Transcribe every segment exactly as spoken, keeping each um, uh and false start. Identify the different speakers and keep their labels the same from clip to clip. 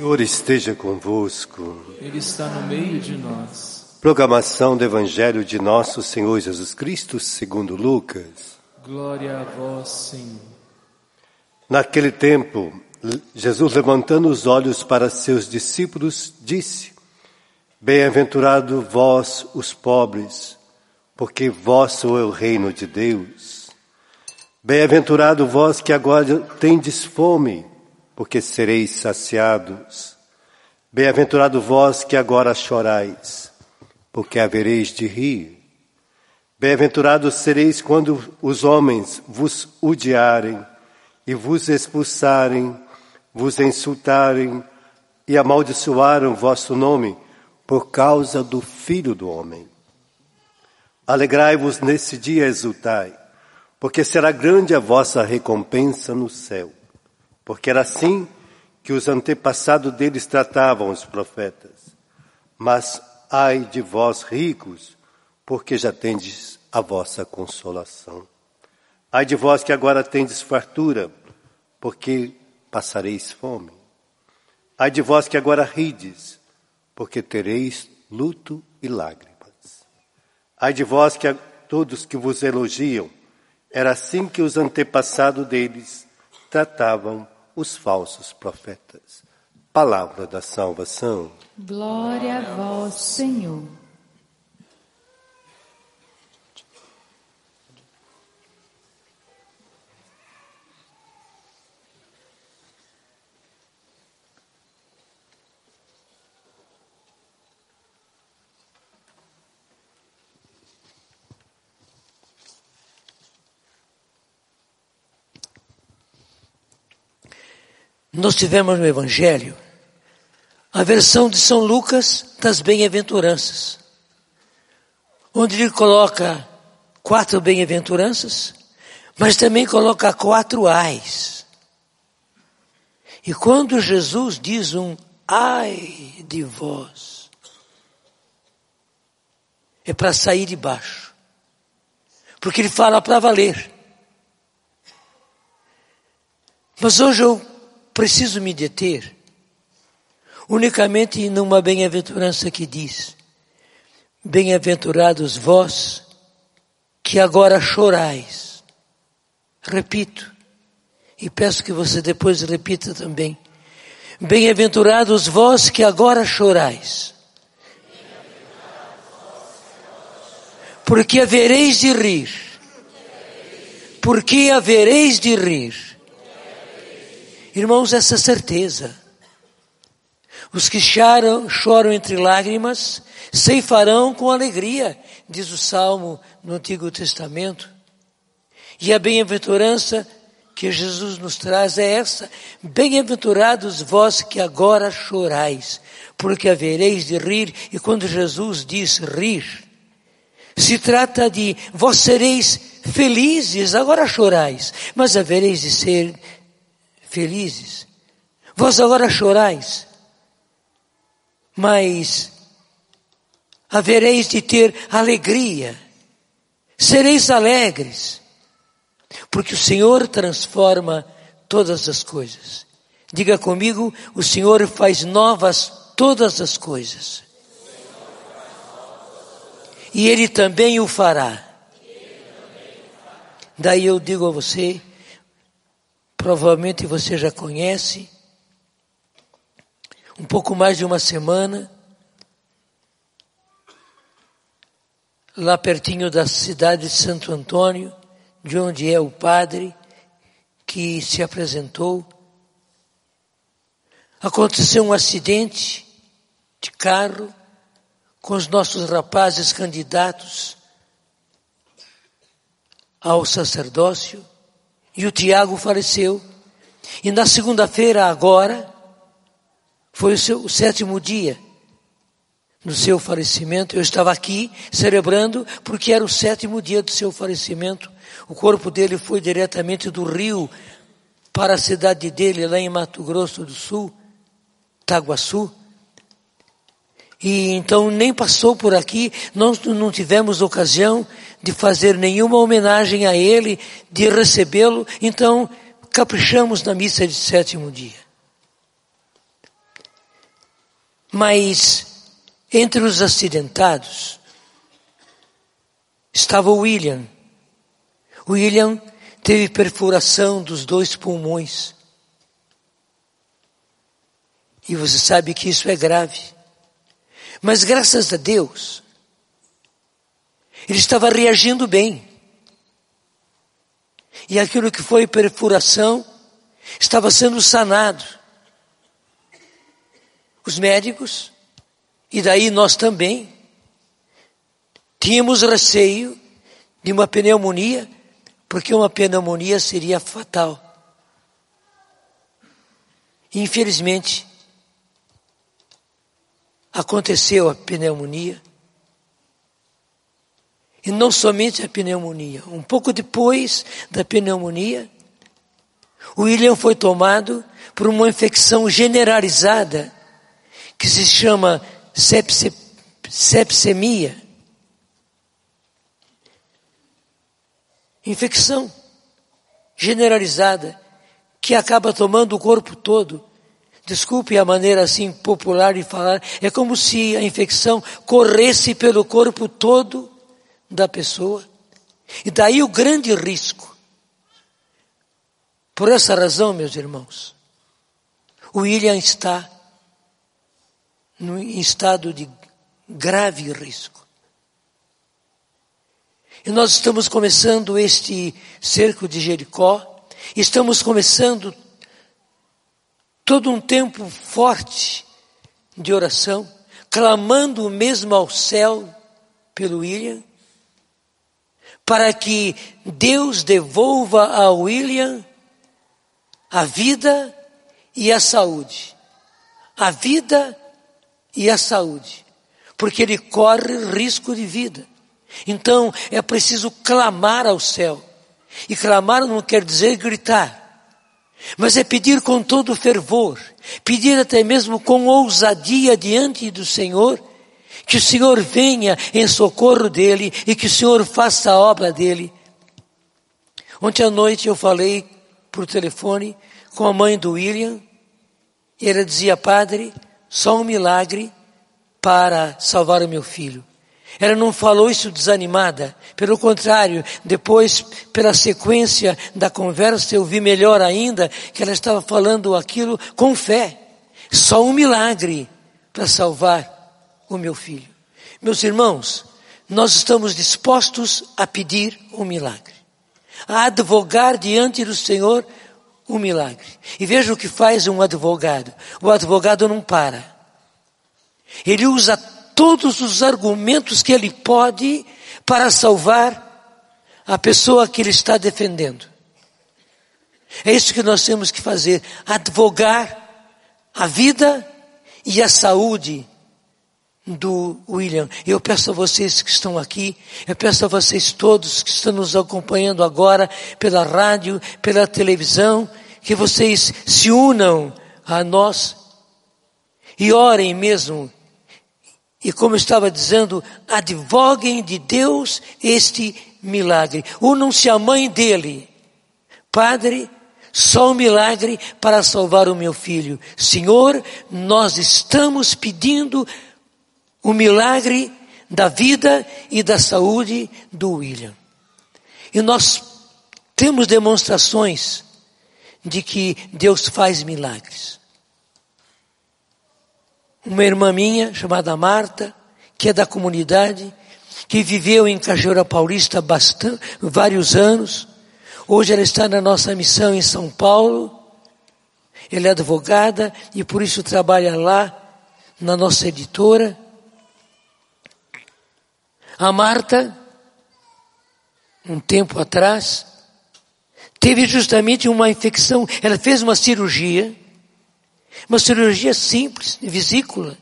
Speaker 1: Senhor esteja convosco.
Speaker 2: Ele está no meio de nós.
Speaker 1: Proclamação do Evangelho de nosso Senhor Jesus Cristo segundo Lucas.
Speaker 2: Glória a vós, Senhor.
Speaker 1: Naquele tempo, Jesus, levantando os olhos para seus discípulos, disse: Bem-aventurado vós, os pobres, porque vosso é o reino de Deus. Bem-aventurado vós que agora tendes fome, porque sereis saciados. Bem-aventurado vós que agora chorais, porque havereis de rir. Bem-aventurados sereis quando os homens vos odiarem e vos expulsarem, vos insultarem e amaldiçoarem o vosso nome por causa do Filho do Homem. Alegrai-vos nesse dia e exultai, porque será grande a vossa recompensa no céu. Porque era assim que os antepassados deles tratavam os profetas. Mas ai de vós ricos, porque já tendes a vossa consolação. Ai de vós que agora tendes fartura, porque passareis fome. Ai de vós que agora rides, porque tereis luto e lágrimas. Ai de vós que a todos que vos elogiam, era assim que os antepassados deles tratavam os falsos profetas. Palavra da salvação.
Speaker 3: Glória a vós, Senhor.
Speaker 4: Nós tivemos no Evangelho a versão de São Lucas das bem-aventuranças, onde ele coloca quatro bem-aventuranças, mas também coloca quatro ais. E quando Jesus diz um ai de vós, é para sair de baixo, porque ele fala para valer. Mas hoje eu preciso me deter unicamente numa bem-aventurança que diz: Bem-aventurados vós que agora chorais. Repito, e peço que você depois repita também. Bem-aventurados vós que agora chorais, porque havereis de rir. Porque havereis de rir. Irmãos, essa certeza. Os que choram, choram entre lágrimas, ceifarão com alegria, diz o Salmo no Antigo Testamento. E a bem-aventurança que Jesus nos traz é essa: bem-aventurados vós que agora chorais, porque havereis de rir. E quando Jesus diz rir, se trata de vós sereis felizes, agora chorais, mas havereis de ser felizes. Vós agora chorais, mas havereis de ter alegria. Sereis alegres, porque o Senhor transforma todas as coisas. Diga comigo: o Senhor faz novas todas as coisas. E Ele também o fará. Daí eu digo a você, provavelmente você já conhece, um pouco mais de uma semana, lá pertinho da cidade de Santo Antônio, de onde é o padre que se apresentou, aconteceu um acidente de carro com os nossos rapazes candidatos ao sacerdócio, e o Tiago faleceu. E na segunda-feira agora, foi o, seu, o sétimo dia do seu falecimento. Eu estava aqui celebrando porque era o sétimo dia do seu falecimento. O corpo dele foi diretamente do Rio para a cidade dele, lá em Mato Grosso do Sul, Taguaçu. E então nem passou por aqui, nós não tivemos ocasião de fazer nenhuma homenagem a ele, de recebê-lo, então caprichamos na missa de sétimo dia. Mas entre os acidentados estava o William. O William teve perfuração dos dois pulmões. E você sabe que isso é grave. Mas graças a Deus, ele estava reagindo bem. E aquilo que foi perfuração estava sendo sanado. Os médicos, e daí nós também, tínhamos receio de uma pneumonia, porque uma pneumonia seria fatal. Infelizmente, aconteceu a pneumonia. E não somente a pneumonia. Um pouco depois da pneumonia, o William foi tomado por uma infecção generalizada que se chama sepse, sepsemia. Infecção generalizada que acaba tomando o corpo todo. Desculpe a maneira assim popular de falar. É como se a infecção corresse pelo corpo todo da pessoa. E daí o grande risco. Por essa razão, meus irmãos, o William está em estado de grave risco. E nós estamos começando este cerco de Jericó, estamos começando todo um tempo forte de oração, clamando mesmo ao céu pelo William, para que Deus devolva ao William a vida e a saúde. A vida e a saúde. Porque ele corre risco de vida. Então é preciso clamar ao céu. E clamar não quer dizer gritar. Mas é pedir com todo fervor. Pedir até mesmo com ousadia diante do Senhor. Que o Senhor venha em socorro dele e que o Senhor faça a obra dele. Ontem à noite eu falei por telefone com a mãe do William e ela dizia: padre, só um milagre para salvar o meu filho. Ela não falou isso desanimada, pelo contrário, depois, pela sequência da conversa, eu vi melhor ainda que ela estava falando aquilo com fé. Só um milagre para salvar o meu filho. Meus irmãos, nós estamos dispostos a pedir um milagre, a advogar diante do Senhor um milagre. E veja o que faz um advogado. O advogado não para. Ele usa todos os argumentos que ele pode para salvar a pessoa que ele está defendendo. É isso que nós temos que fazer, advogar a vida e a saúde do William. Eu peço a vocês que estão aqui, eu peço a vocês todos que estão nos acompanhando agora pela rádio, pela televisão, que vocês se unam a nós e orem mesmo. E como eu estava dizendo, advoguem de Deus este milagre. Unam-se à mãe dele. Padre, só um milagre para salvar o meu filho. Senhor, nós estamos pedindo o milagre da vida e da saúde do William. E nós temos demonstrações de que Deus faz milagres. Uma irmã minha, chamada Marta, que é da comunidade, que viveu em Cachoeira Paulista bastante, vários anos. Hoje ela está na nossa missão em São Paulo. Ela é advogada e por isso trabalha lá na nossa editora. A Marta, um tempo atrás, teve justamente uma infecção. Ela fez uma cirurgia, uma cirurgia simples, de vesícula.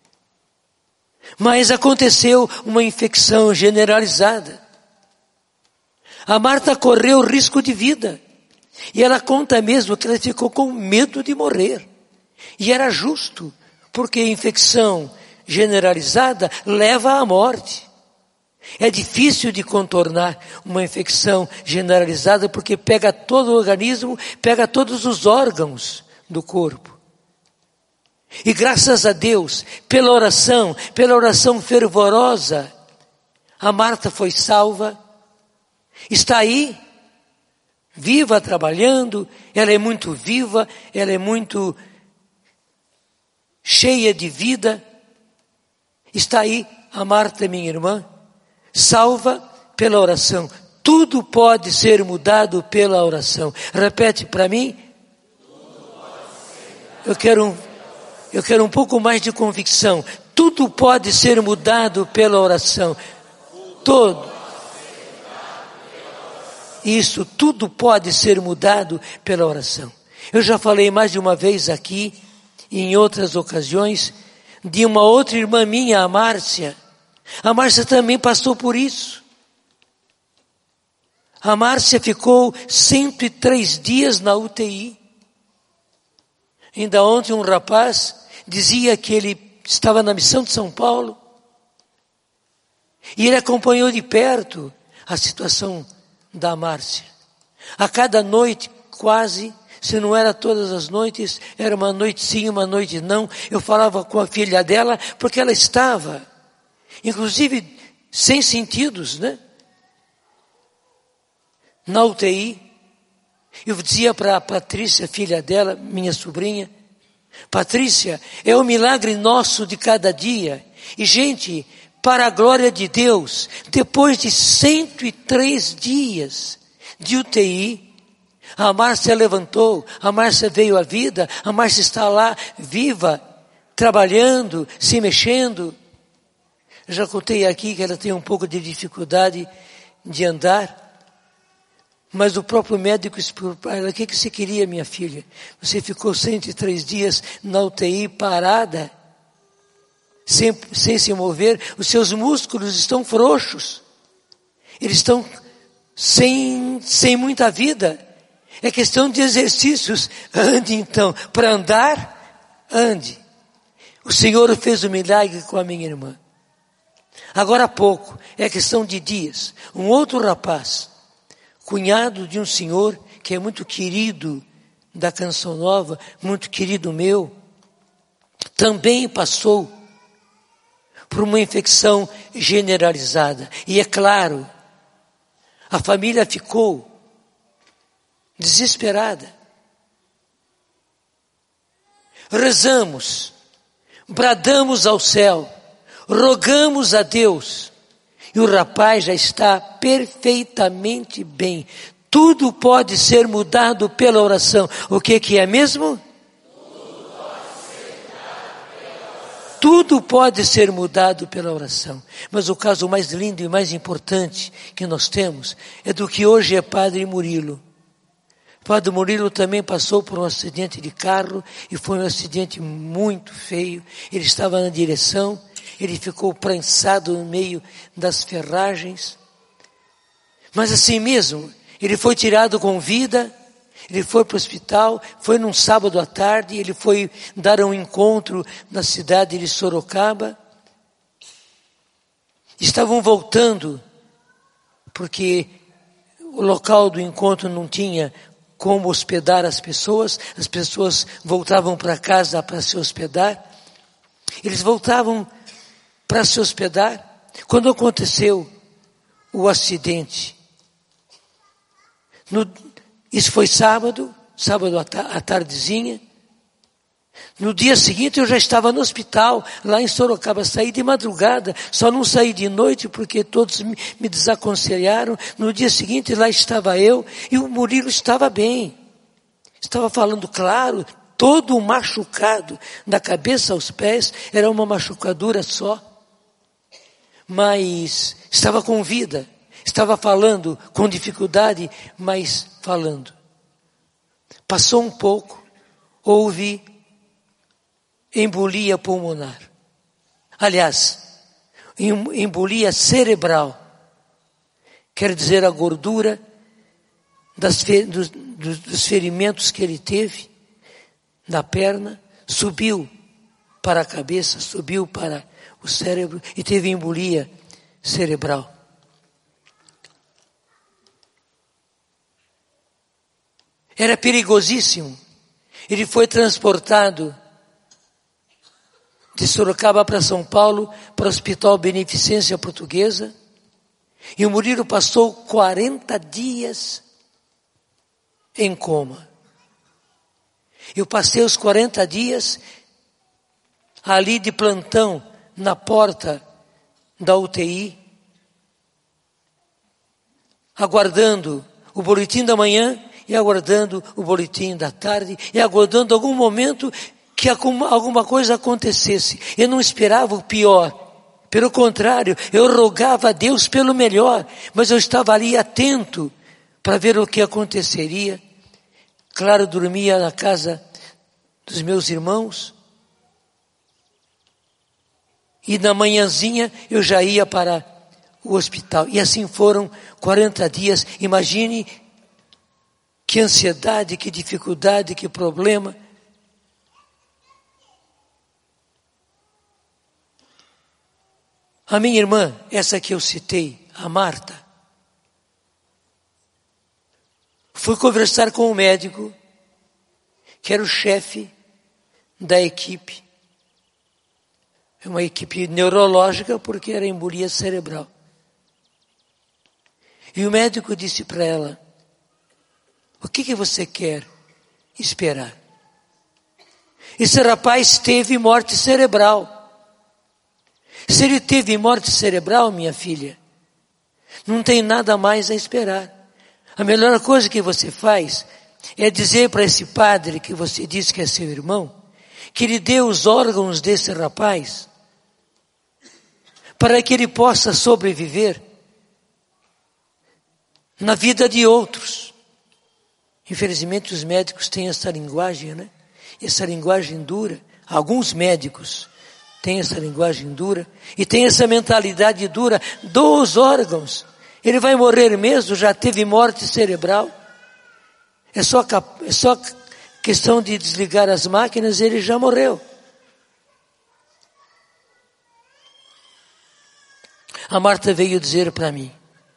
Speaker 4: Mas aconteceu uma infecção generalizada. A Marta correu risco de vida. E ela conta mesmo que ela ficou com medo de morrer. E era justo, porque a infecção generalizada leva à morte. É difícil de contornar uma infecção generalizada porque pega todo o organismo, pega todos os órgãos do corpo. E graças a Deus, pela oração, pela oração fervorosa, a Marta foi salva, está aí, viva, trabalhando, ela é muito viva, ela é muito cheia de vida. Está aí a Marta, minha irmã, salva pela oração. Tudo pode ser mudado pela oração. Repete para mim. Eu quero um, eu quero um pouco mais de convicção. Tudo pode ser mudado pela oração. Todo. Isso, tudo pode ser mudado pela oração. Eu já falei mais de uma vez aqui, e em outras ocasiões, de uma outra irmã minha, a Márcia. A Márcia também passou por isso. A Márcia ficou cento e três dias na U T I. Ainda ontem um rapaz dizia que ele estava na missão de São Paulo. E ele acompanhou de perto a situação da Márcia. A cada noite, quase, se não era todas as noites, era uma noite sim, uma noite não, eu falava com a filha dela, porque ela estava, inclusive, sem sentidos, né? Na U T I. Eu dizia para a Patrícia, filha dela, minha sobrinha, Patrícia, é o milagre nosso de cada dia. E gente, para a glória de Deus, depois de cento e três dias de U T I, a Márcia levantou, a Márcia veio à vida, a Márcia está lá, viva, trabalhando, se mexendo. Eu já contei aqui que ela tem um pouco de dificuldade de andar, mas o próprio médico explicou para ela: o que, que você queria, minha filha? Você ficou cento e três dias na U T I parada, sem, sem se mover, os seus músculos estão frouxos, eles estão sem, sem muita vida. É questão de exercícios. Ande então, para andar, ande. O Senhor fez o milagre com a minha irmã. Agora há pouco, é questão de dias, um outro rapaz, cunhado de um senhor que é muito querido da Canção Nova, muito querido meu, também passou por uma infecção generalizada. E é claro, a família ficou desesperada. Rezamos, bradamos ao céu, rogamos a Deus, e o rapaz já está perfeitamente bem. Tudo pode ser mudado pela oração. O que que é mesmo? Tudo pode ser mudado pela oração. Mas o caso mais lindo e mais importante que nós temos é do que hoje é Padre Murilo. Padre Murilo também passou por um acidente de carro e foi um acidente muito feio. Ele estava na direção, ele ficou prensado no meio das ferragens. Mas assim mesmo, ele foi tirado com vida, ele foi para o hospital, foi num sábado à tarde, ele foi dar um encontro na cidade de Sorocaba. Estavam voltando, porque o local do encontro não tinha como hospedar as pessoas, as pessoas voltavam para casa para se hospedar. Eles voltavam para se hospedar quando aconteceu o acidente. No, isso foi sábado, sábado à, ta, à tardezinha. No dia seguinte eu já estava no hospital, lá em Sorocaba. Saí de madrugada, só não saí de noite porque todos me, me desaconselharam. No dia seguinte lá estava eu e o Murilo estava bem. Estava falando claro, todo machucado, da cabeça aos pés, era uma machucadura só. Mas estava com vida, estava falando com dificuldade, mas falando. Passou um pouco, houve embolia pulmonar. Aliás, embolia cerebral. Quer dizer, a gordura das, dos, dos ferimentos que ele teve na perna subiu para a cabeça, subiu para o cérebro e teve embolia cerebral. Era perigosíssimo. Ele foi transportado de Sorocaba para São Paulo, para o Hospital Beneficência Portuguesa. E o Murilo passou quarenta dias em coma. Eu passei os quarenta dias ali de plantão, na porta da U T I, aguardando o boletim da manhã e aguardando o boletim da tarde e aguardando algum momento que alguma coisa acontecesse. Eu não esperava o pior. Pelo contrário, eu rogava a Deus pelo melhor, mas eu estava ali atento para ver o que aconteceria. Claro, dormia na casa dos meus irmãos. E na manhãzinha eu já ia para o hospital. E assim foram quarenta dias. Imagine que ansiedade, que dificuldade, que problema. A minha irmã, essa que eu citei, a Marta, foi conversar com o médico, que era o chefe da equipe. É uma equipe neurológica, porque era embolia cerebral. E o médico disse para ela: o que, que você quer esperar? Esse rapaz teve morte cerebral. Se ele teve morte cerebral, minha filha, não tem nada mais a esperar. A melhor coisa que você faz é dizer para esse padre que você disse que é seu irmão, que ele dê os órgãos desse rapaz para que ele possa sobreviver na vida de outros. Infelizmente os médicos têm essa linguagem, né? Essa linguagem dura. Alguns médicos têm essa linguagem dura e têm essa mentalidade dura dos órgãos. Ele vai morrer mesmo, já teve morte cerebral. É só, é só questão de desligar as máquinas, ele já morreu. A Marta veio dizer para mim.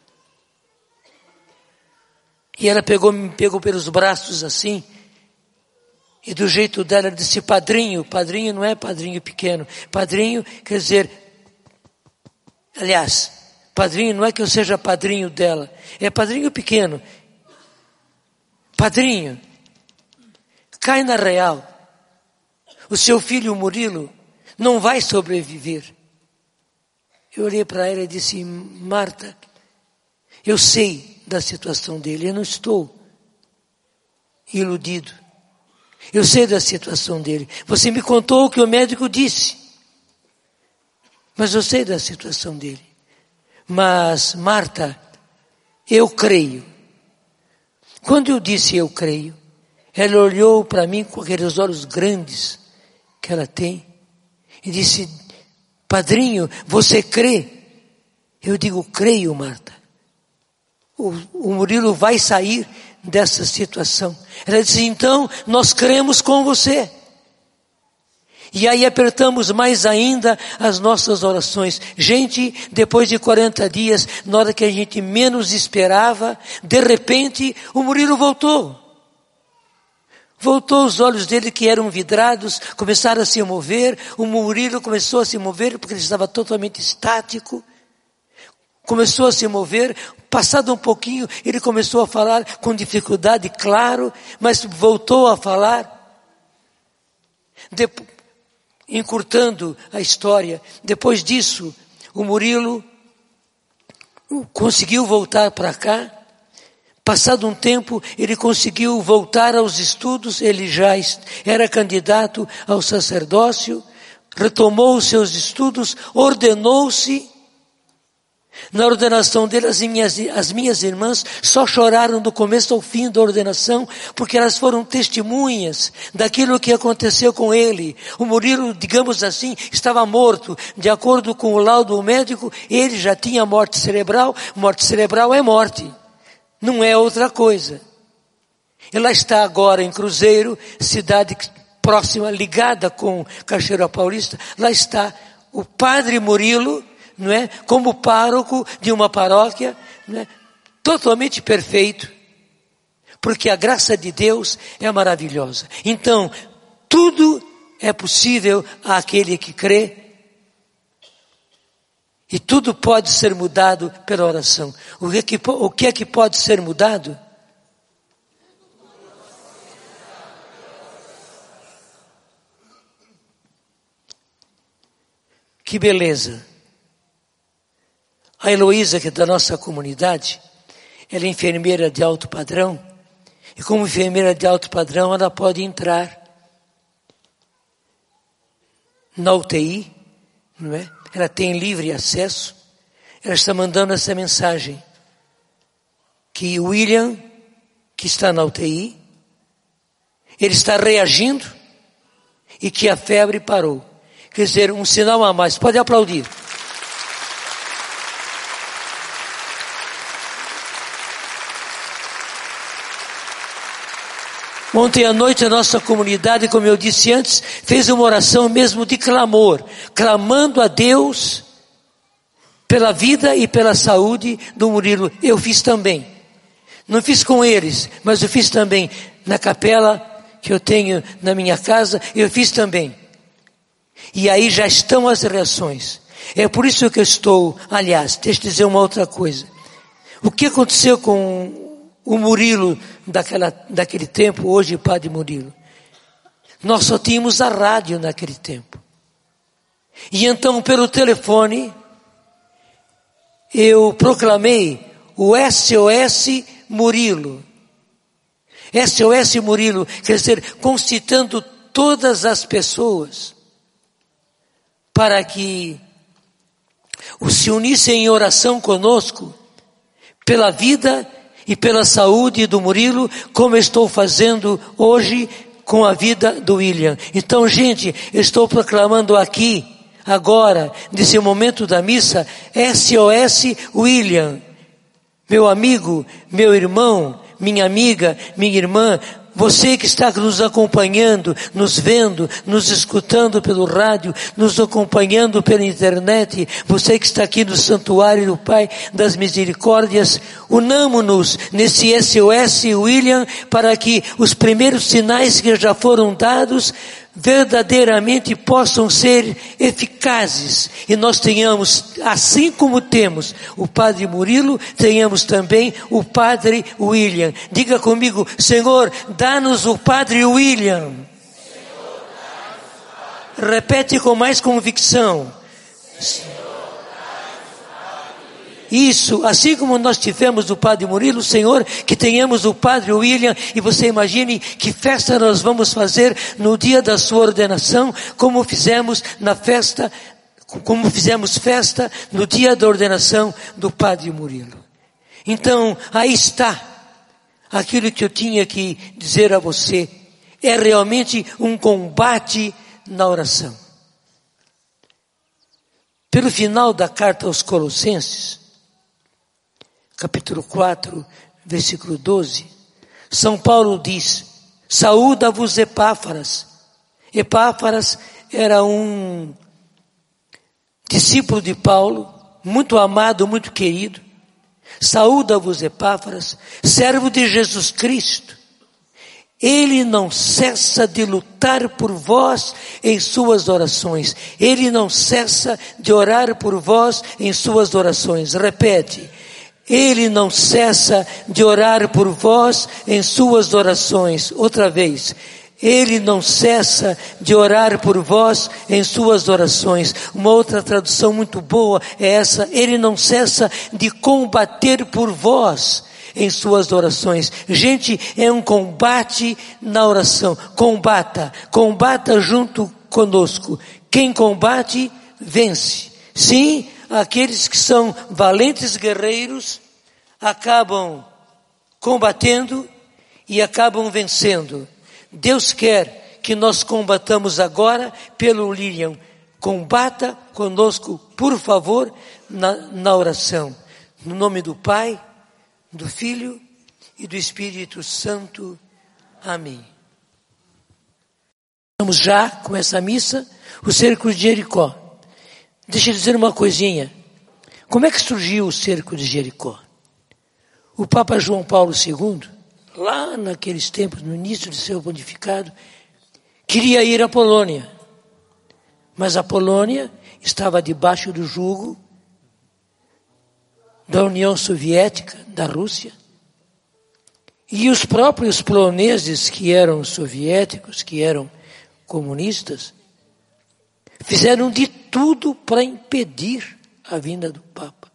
Speaker 4: E ela pegou, me pegou pelos braços assim. E do jeito dela, ela disse: padrinho, padrinho não é padrinho pequeno. Padrinho quer dizer, aliás, padrinho não é que eu seja padrinho dela. É padrinho pequeno. Padrinho, cai na real. O seu filho Murilo não vai sobreviver. Eu olhei para ela e disse: Marta, eu sei da situação dele, eu não estou iludido. Eu sei da situação dele. Você me contou o que o médico disse. Mas eu sei da situação dele. Mas, Marta, eu creio. Quando eu disse eu creio, ela olhou para mim com aqueles olhos grandes que ela tem e disse: padrinho, você crê? Eu digo: creio, Marta. O, o Murilo vai sair dessa situação. Ela disse: então nós cremos com você. E aí apertamos mais ainda as nossas orações. Gente, depois de quarenta dias, na hora que a gente menos esperava, de repente o Murilo voltou. Voltou, os olhos dele que eram vidrados, começaram a se mover. O Murilo começou a se mover porque ele estava totalmente estático. Começou a se mover. Passado um pouquinho, ele começou a falar com dificuldade, claro, mas voltou a falar. Depois, encurtando a história, depois disso, o Murilo conseguiu voltar para cá. Passado um tempo, ele conseguiu voltar aos estudos, ele já era candidato ao sacerdócio, retomou os seus estudos, ordenou-se. Na ordenação dele, as minhas, as minhas irmãs só choraram do começo ao fim da ordenação, porque elas foram testemunhas daquilo que aconteceu com ele. O Murilo, digamos assim, estava morto. De acordo com o laudo médico, ele já tinha morte cerebral. Morte cerebral é morte, não é outra coisa. Ela está agora em Cruzeiro, cidade próxima, ligada com Cachoeira Paulista. Lá está o padre Murilo, não é? Como pároco de uma paróquia, não é? Totalmente perfeito, porque a graça de Deus é maravilhosa. Então, tudo é possível àquele que crê. E tudo pode ser mudado pela oração. O que é que, o que, é que pode ser mudado? Que beleza! A Heloísa, que é da nossa comunidade, ela é enfermeira de alto padrão, e como enfermeira de alto padrão, ela pode entrar na U T I, não é? Ela tem livre acesso. Ela está mandando essa mensagem, que o William, que está na U T I, ele está reagindo, e que a febre parou. Quer dizer, um sinal a mais. Pode aplaudir. Ontem à noite a nossa comunidade, como eu disse antes, fez uma oração mesmo de clamor, clamando a Deus pela vida e pela saúde do Murilo. Eu fiz também. Não fiz com eles, mas eu fiz também na capela que eu tenho na minha casa, eu fiz também. E aí já estão as reações. É por isso que eu estou, aliás, deixa eu dizer uma outra coisa. O que aconteceu com o Murilo daquela, daquele tempo, hoje Padre Murilo? Nós só tínhamos a rádio naquele tempo. E então pelo telefone, eu proclamei o S O S Murilo. S O S Murilo, quer dizer, concitando todas as pessoas para que se unissem em oração conosco pela vida e pela saúde do Murilo, como eu estou fazendo hoje com a vida do William. Então, gente, eu estou proclamando aqui, agora, nesse momento da missa, S O S William. Meu amigo, meu irmão, minha amiga, minha irmã, você que está nos acompanhando, nos vendo, nos escutando pelo rádio, nos acompanhando pela internet, você que está aqui no Santuário do Pai das Misericórdias, unamo-nos nesse S O S William para que os primeiros sinais que já foram dados verdadeiramente possam ser eficazes e nós tenhamos, assim como temos o Padre Murilo, tenhamos também o Padre William. Diga comigo: Senhor, dá-nos o Padre William. Senhor, dá-nos o Padre. Repete com mais convicção. Senhor, isso, assim como nós tivemos o Padre Murilo, Senhor, que tenhamos o Padre William, e você imagine que festa nós vamos fazer no dia da sua ordenação, como fizemos na festa, como fizemos festa no dia da ordenação do Padre Murilo. Então, aí está aquilo que eu tinha que dizer a você. É realmente um combate na oração. Pelo final da carta aos Colossenses, capítulo quatro, versículo doze, São Paulo diz: saúda-vos Epáfras. Epáfras era um discípulo de Paulo, muito amado, muito querido. Saúda-vos Epáfras, servo de Jesus Cristo. Ele não cessa de lutar por vós em suas orações. Ele não cessa de orar por vós em suas orações. Repete. Ele não cessa de orar por vós em suas orações. Outra vez. Ele não cessa de orar por vós em suas orações. Uma outra tradução muito boa é essa: ele não cessa de combater por vós em suas orações. Gente, é um combate na oração. Combata, combata junto conosco. Quem combate, vence. Sim, aqueles que são valentes guerreiros acabam combatendo e acabam vencendo. Deus quer que nós combatamos agora pelo William. Combata conosco, por favor, na, na oração. No nome do Pai, do Filho e do Espírito Santo. Amém. Vamos já com essa missa, o cerco de Jericó. Deixa eu dizer uma coisinha. Como é que surgiu o cerco de Jericó? O Papa João Paulo segundo, lá naqueles tempos, no início de seu pontificado, queria ir à Polônia, mas a Polônia estava debaixo do jugo da União Soviética, da Rússia. E os próprios poloneses, que eram soviéticos, que eram comunistas, fizeram de tudo para impedir a vinda do Papa.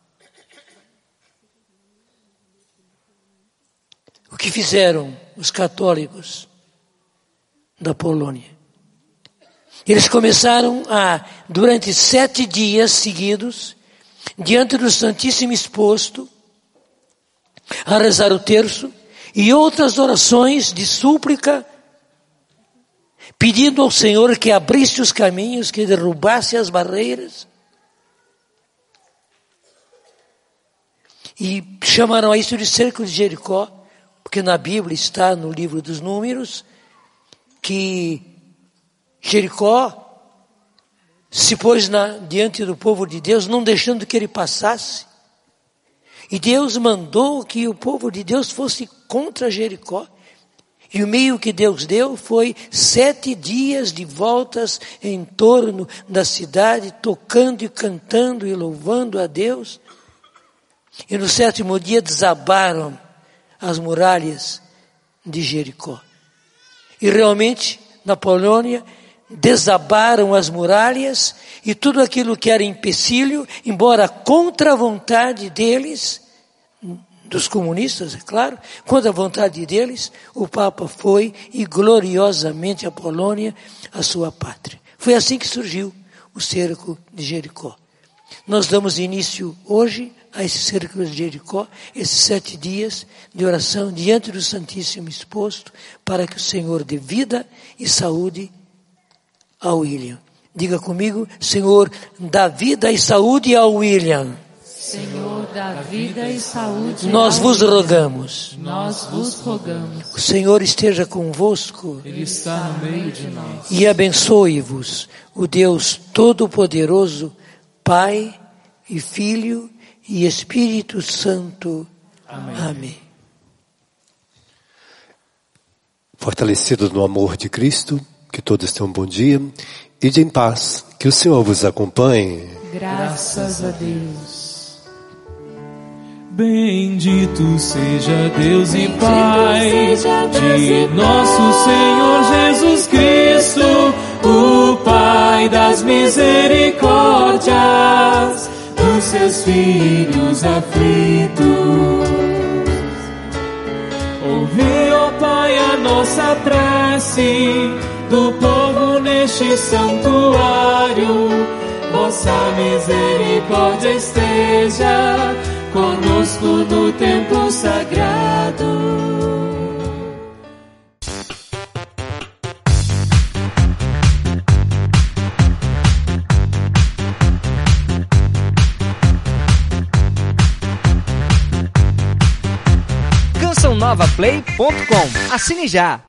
Speaker 4: O que fizeram os católicos da Polônia? Eles começaram a, durante sete dias seguidos, diante do Santíssimo Exposto, a rezar o terço e outras orações de súplica, pedindo ao Senhor que abrisse os caminhos, que derrubasse as barreiras. E chamaram a isso de cerco de Jericó, porque na Bíblia está, no livro dos Números, que Jericó se pôs na, diante do povo de Deus, não deixando que ele passasse. E Deus mandou que o povo de Deus fosse contra Jericó. E o meio que Deus deu foi sete dias de voltas em torno da cidade, tocando e cantando e louvando a Deus. E no sétimo dia desabaram as muralhas de Jericó. E realmente, na Polônia, desabaram as muralhas e tudo aquilo que era empecilho, embora contra a vontade deles, dos comunistas, é claro, contra a vontade deles, o Papa foi e gloriosamente a Polônia, a sua pátria. Foi assim que surgiu o cerco de Jericó. Nós damos início hoje a esse cerco de Jericó, esses sete dias de oração diante do Santíssimo Exposto, para que o Senhor dê vida e saúde ao William. Diga comigo: Senhor, dá vida e saúde ao William.
Speaker 3: Senhor, dá vida e saúde.
Speaker 4: Nós vos rogamos.
Speaker 2: Nós vos rogamos.
Speaker 4: O Senhor esteja convosco.
Speaker 2: Ele está no meio de nós.
Speaker 4: E abençoe-vos o Deus Todo-Poderoso, Pai e Filho e Espírito Santo. Amém. Amém.
Speaker 1: Fortalecidos no amor de Cristo, que todos tenham um bom dia e de em paz. Que o Senhor vos acompanhe.
Speaker 2: Graças a Deus. Bendito seja Deus e Pai de nosso Senhor Jesus Cristo, o Pai das misericórdias, dos seus filhos aflitos. Ouve, ó Pai, a nossa prece do povo neste santuário. Vossa misericórdia esteja conosco no tempo sagrado.
Speaker 5: canção nova play ponto com. Assine já!